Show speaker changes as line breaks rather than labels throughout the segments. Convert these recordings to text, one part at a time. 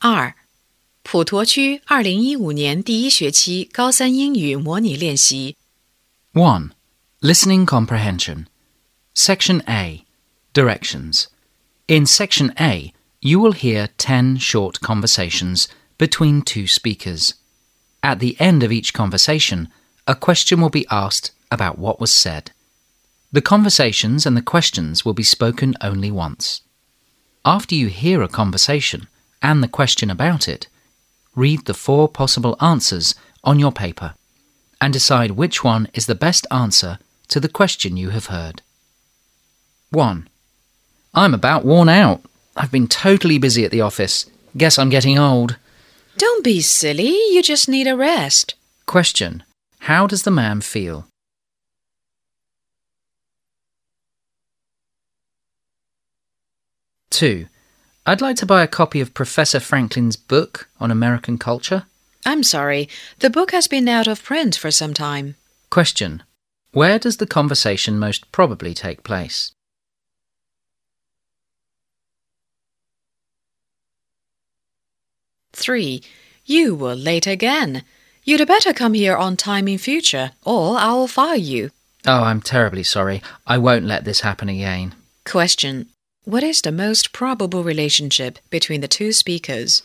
2. 普陀区2015年第一学期高三英语模拟练习
1. Listening Comprehension. Section A. Directions. In Section A, you will hear 10 short conversations between two speakers. At the end of each conversation, a question will be asked about what was said. The conversations and the questions will be spoken only once. After you hear a conversation and the question about it, read the 4 possible answers on your paper and decide which one is the best answer to the question you have heard. 1. I'm about worn out. I've been totally busy at the office. Guess I'm getting old.
Don't be silly, you just need a rest.
Question. How does the man feel? 2. I'd like to buy a copy of Professor Franklin's book on American culture.
I'm sorry, the book has been out of print for some time.
Question. Where does the conversation most probably take place?
3. You were late again. You'd better come here on time in future, or I'll fire you.
Oh, I'm terribly sorry. I won't let this happen again.
Question. What is the most probable relationship between the two speakers?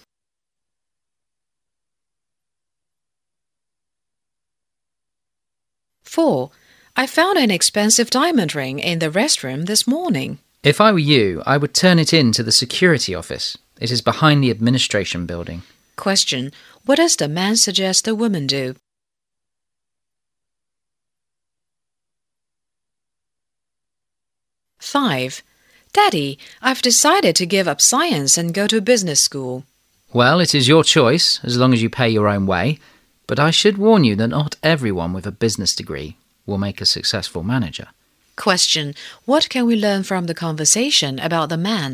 4. I found an expensive diamond ring in the restroom this morning.
If I were you, I would turn it in to the security office. It is behind the administration building.
Question. What does the man suggest the woman do? 5. Daddy, I've decided to give up science and go to business school.
Well, it is your choice, as long as you pay your own way. But I should warn you that not everyone with a business degree will make a successful manager.
Question. What can we learn from the conversation about the man?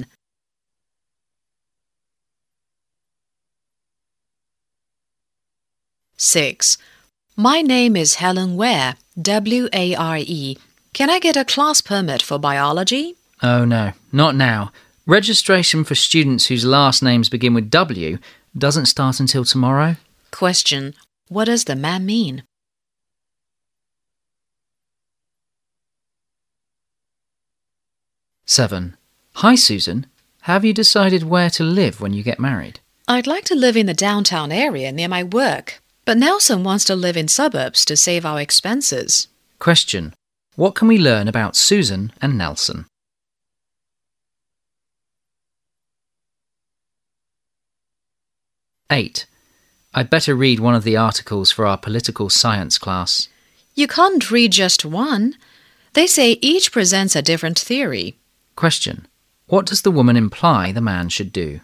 6. My name is Helen Ware, W-A-R-E. Can I get a class permit for biology?
Oh no, not now. Registration for students whose last names begin with W doesn't start until tomorrow.
Question. What does the man mean?
7. Hi, Susan. Have you decided where to live when you get married?
I'd like to live in the downtown area near my work, but Nelson wants to live in suburbs to save our expenses.
Question. What can we learn about Susan and Nelson? 8. I'd better read one of the articles for our political science class.
You can't read just one. They say each presents a different theory.
Question. What does the woman imply the man should do?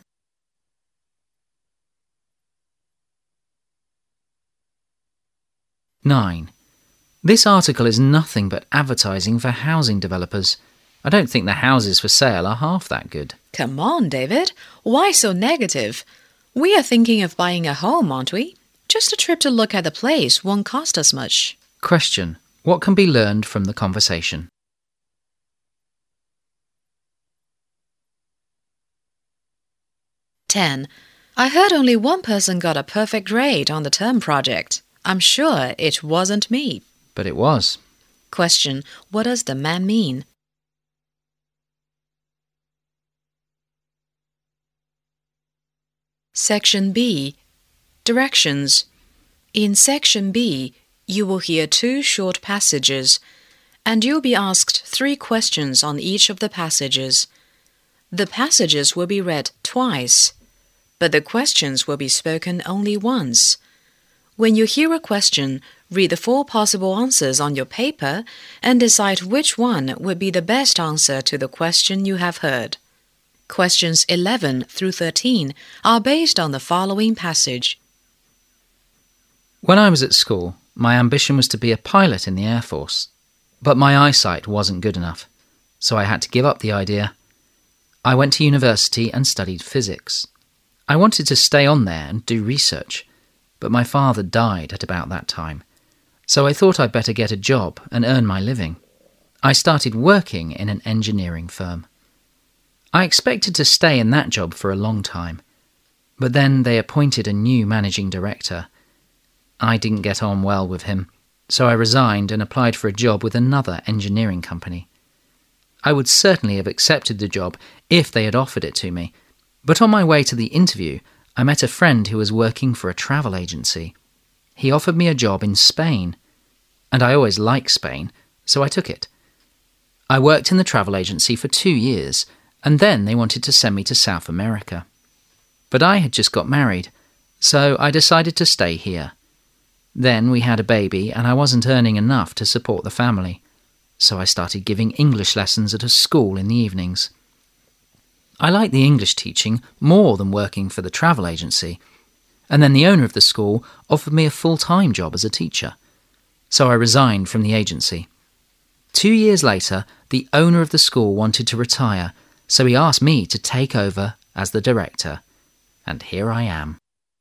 9. This article is nothing but advertising for housing developers. I don't think the houses for sale are half that good.
Come on, David. Why so negative? We are thinking of buying a home, aren't we? Just a trip to look at the place won't cost us much.
Question. What can be learned from the conversation?
10. I heard only one person got a perfect grade on the term project. I'm sure it wasn't me.
But it was.
Question. What does the man mean? 'Section B. Directions. In Section B, you will hear 2 short passages, and you'll be asked 3 questions on each of the passages. The passages will be read twice, but the questions will be spoken only once. When you hear a question, read the 4 possible answers on your paper and decide which one would be the best answer to the question you have heard. Questions 11 through 13 are based on the following passage.
When I was at school, my ambition was to be a pilot in the Air Force. But my eyesight wasn't good enough, so I had to give up the idea. I went to university and studied physics. I wanted to stay on there and do research, but my father died at about that time, so I thought I'd better get a job and earn my living. I started working in an engineering firm. I expected to stay in that job for a long time, But then they appointed a new managing director. I didn't get on well with him, so I resigned and applied for a job with another engineering company. I would certainly have accepted the job if they had offered it to me, but on my way to the interview, I met a friend who was working for a travel agency. He offered me a job in Spain, and I always liked Spain, so I took it. I worked in the travel agency for 2 years, and then they wanted to send me to South America. But I had just got married, so I decided to stay here. Then we had a baby, and I wasn't earning enough to support the family, so I started giving English lessons at a school in the evenings. I liked the English teaching more than working for the travel agency, and then the owner of the school offered me a full-time job as a teacher, so I resigned from the agency. 2 years later, the owner of the school wanted to retire, so he asked me to take over as the director, and here I am.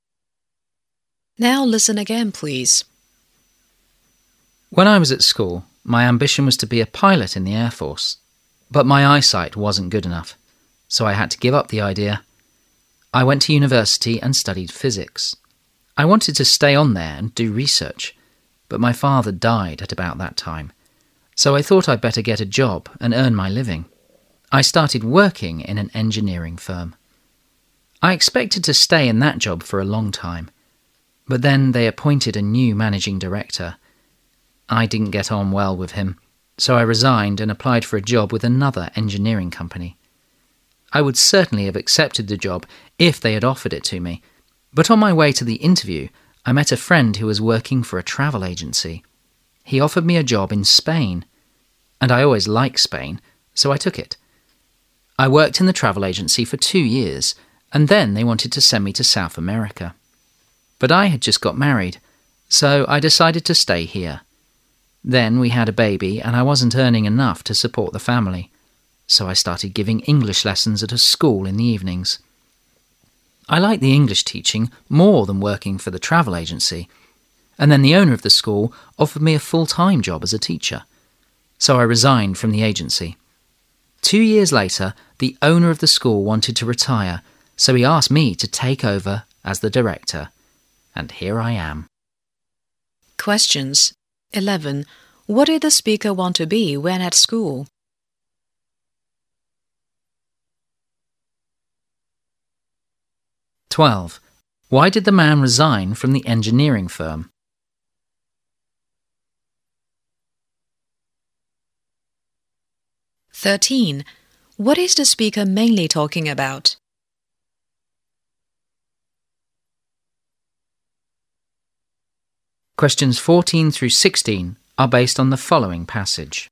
Now listen again, please.
When I was at school, my ambition was to be a pilot in the Air Force, but my eyesight wasn't good enough, so I had to give up the idea. I went to university and studied physics. I wanted to stay on there and do research, but my father died at about that time, so I thought I'd better get a job and earn my living. I started working in an engineering firm. I expected to stay in that job for a long time, but then they appointed a new managing director. I didn't get on well with him, so I resigned and applied for a job with another engineering company. I would certainly have accepted the job if they had offered it to me, but on my way to the interview, I met a friend who was working for a travel agency. He offered me a job in Spain, and I always liked Spain, so I took it. I worked in the travel agency for 2 years, and then they wanted to send me to South America. But I had just got married, so I decided to stay here. Then we had a baby, and I wasn't earning enough to support the family, so I started giving English lessons at a school in the evenings. I liked the English teaching more than working for the travel agency, and then the owner of the school offered me a full-time job as a teacher, so I resigned from the agency. 2 years later, the owner of the school wanted to retire, so he asked me to take over as the director, and here I am.
Questions. 11. What did the speaker want to be when at school?
"12. Why did the man resign from the engineering firm?"
13. What is the speaker mainly talking about?
Questions 14 through 16 are based on the following passage.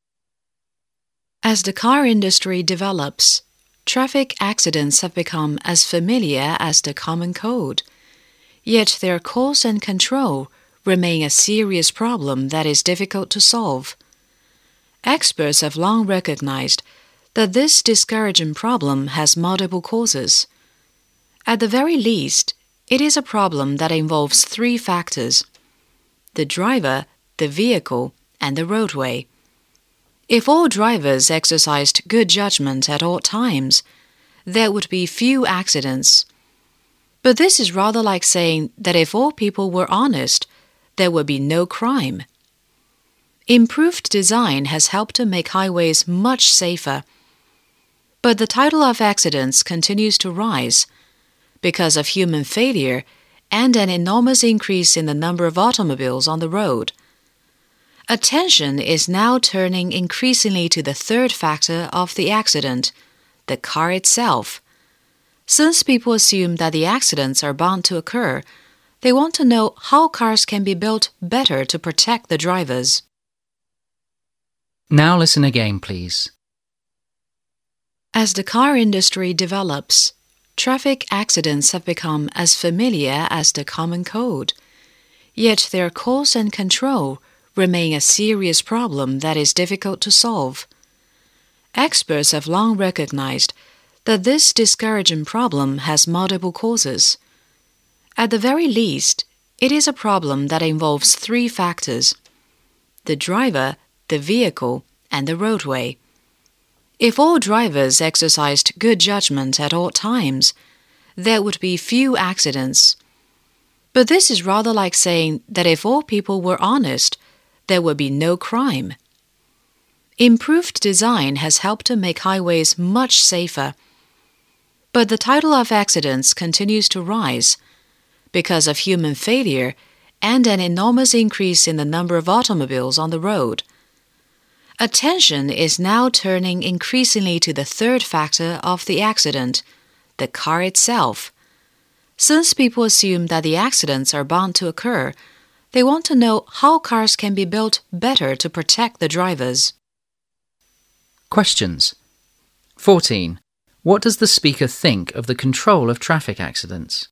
As the car industry develops, traffic accidents have become as familiar as the common cold. Yet their cause and control remain a serious problem that is difficult to solve. Experts have long recognized that this discouraging problem has multiple causes. At the very least, it is a problem that involves 3 factors: the driver, the vehicle, and the roadway. If all drivers exercised good judgment at all times, there would be few accidents. But this is rather like saying that if all people were honest, there would be no crime. Improved design has helped to make highways much safer. But the total of accidents continues to rise because of human failure and an enormous increase in the number of automobiles on the road. Attention is now turning increasingly to the 3rd factor of the accident, the car itself. Since people assume that the accidents are bound to occur, they want to know how cars can be built better to protect the drivers.
Now listen again, please.
As the car industry develops, traffic accidents have become as familiar as the common cold. Yet their cause and control remain a serious problem that is difficult to solve. Experts have long recognized that this discouraging problem has multiple causes. At the very least, it is a problem that involves 3 factors: the driver, the vehicle, and the roadway. If all drivers exercised good judgment at all times, there would be few accidents. But this is rather like saying that if all people were honest, there would be no crime. Improved design has helped to make highways much safer. But the total of accidents continues to rise because of human failure and an enormous increase in the number of automobiles on the road. Attention is now turning increasingly to the third factor of the accident, the car itself. Since people assume that the accidents are bound to occur, they want to know how cars can be built better to protect the drivers.
Questions. 14. What does the speaker think of the control of traffic accidents?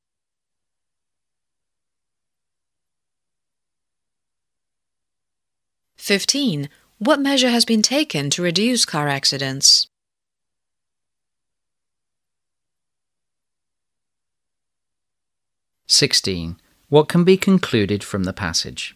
15. What measure has been taken to reduce car accidents?
16. What can be concluded from the passage?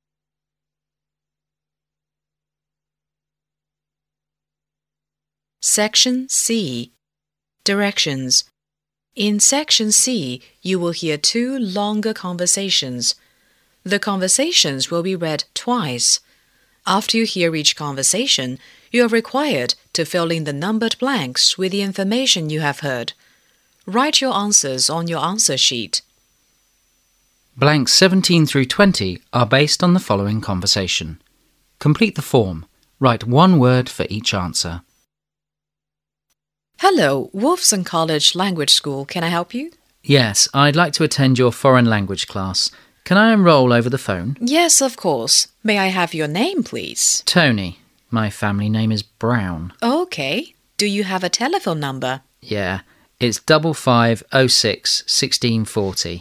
Section C. Directions. In Section C, you will hear two longer conversations. The conversations will be read twice. After you hear each conversation, you are required to fill in the numbered blanks with the information you have heard. Write your answers on your answer sheet.
Blanks 17 through 20 are based on the following conversation. Complete the form. Write one word for each answer.
Hello, Wolfson College Language School. Can I help you?
Yes, I'd like to attend your foreign language class. Can I enroll over the phone?
Yes, of course. May I have your name, please?
Tony. My family name is Brown.
Okay. Do you have a telephone number?
Yeah, it's 5506 1640.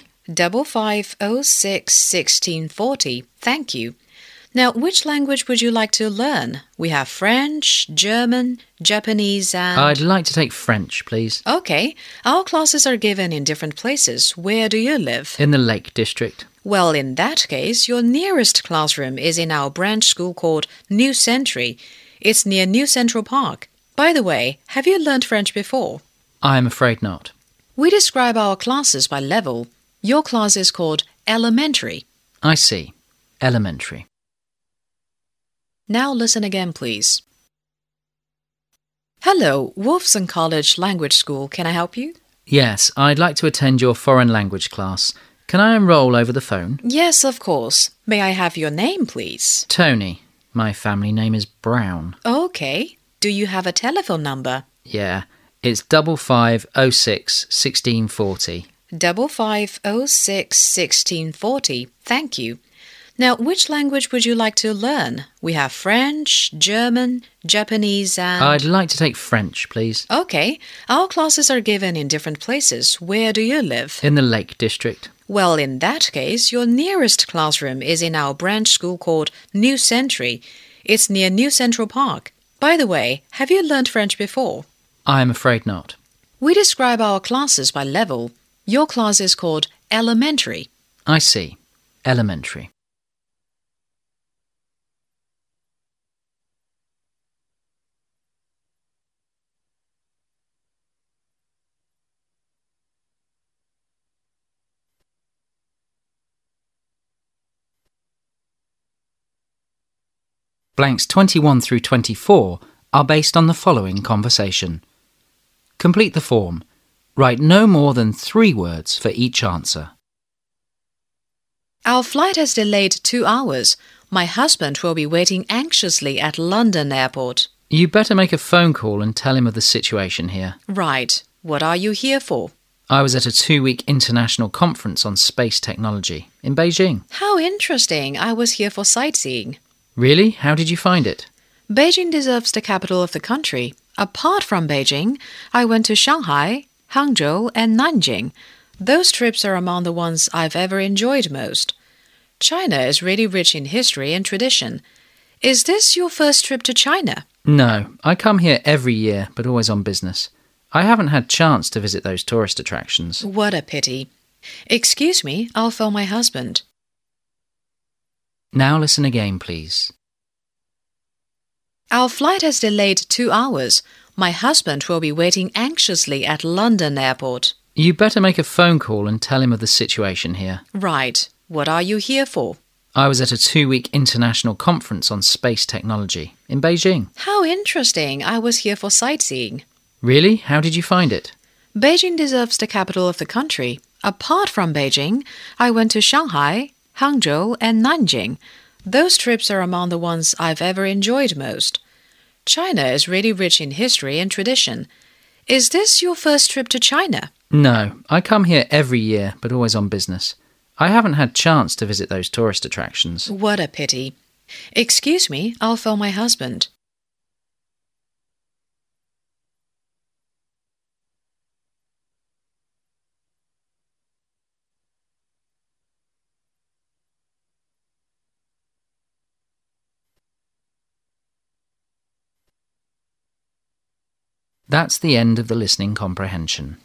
5506 1640. Thank you. Now, which language would you like to learn? We have French, German, Japanese and...
I'd like to take French, please.
Okay. Our classes are given in different places. Where do you live?
In the Lake District.
Well, in that case, your nearest classroom is in our branch school called New Century. It's near New Central Park. By the way, have you learned French before?
I'm afraid not.
We describe our classes by level. Your class is called elementary.
I see. Elementary.
Now listen again, please. Hello, Wolfson College Language School. Can I help you?
Yes, I'd like to attend your foreign language class. Can I enroll over the phone?
Yes, of course. May I have your name, please?
Tony. My family name is Brown.
Okay. Do you have a telephone number?
Yeah, it's 5506 1640.
5506 1640. Thank you. Now, which language would you like to learn? We have French, German, Japanese and...
I'd like to take French, please.
Okay. Our classes are given in different places. Where do you live?
In the Lake District.
Well, in that case, your nearest classroom is in our branch school called New Century. It's near New Central Park. By the way, have you learned French before?
I'm afraid not.
We describe our classes by level. Your class is called elementary.
I see. Elementary. Blanks 21 through 24 are based on the following conversation. Complete the form. Write no more than 3 words for each answer.
Our flight has delayed 2 hours. My husband will be waiting anxiously at London Airport.
You better make a phone call and tell him of the situation here.
Right. What are you here for?
I was at a 2-week international conference on space technology in Beijing.
How interesting. I was here for sightseeing.
Really? How did you find it?
Beijing deserves the capital of the country. Apart from Beijing, I went to Shanghai, Hangzhou and Nanjing. Those trips are among the ones I've ever enjoyed most. China is really rich in history and tradition. Is this your first trip to China?
No, I come here every year, but always on business. I haven't had chance to visit those tourist attractions.
What a pity. Excuse me, I'll phone my husband.
Now listen again, please.
Our flight has delayed 2 hours. My husband will be waiting anxiously at London Airport.
You better make a phone call and tell him of the situation here.
Right. What are you here for?
I was at a 2-week international conference on space technology in Beijing.
How interesting. I was here for sightseeing.
Really? How did you find it?
Beijing deserves the capital of the country. Apart from Beijing, I went to Shanghai, Hangzhou, and Nanjing. Those trips are among the ones I've ever enjoyed most. China is really rich in history and tradition. Is this your first trip to China?
No, I come here every year, but always on business. I haven't had chance to visit those tourist attractions.
What a pity. Excuse me, I'll phone my husband.
That's the end of the listening comprehension.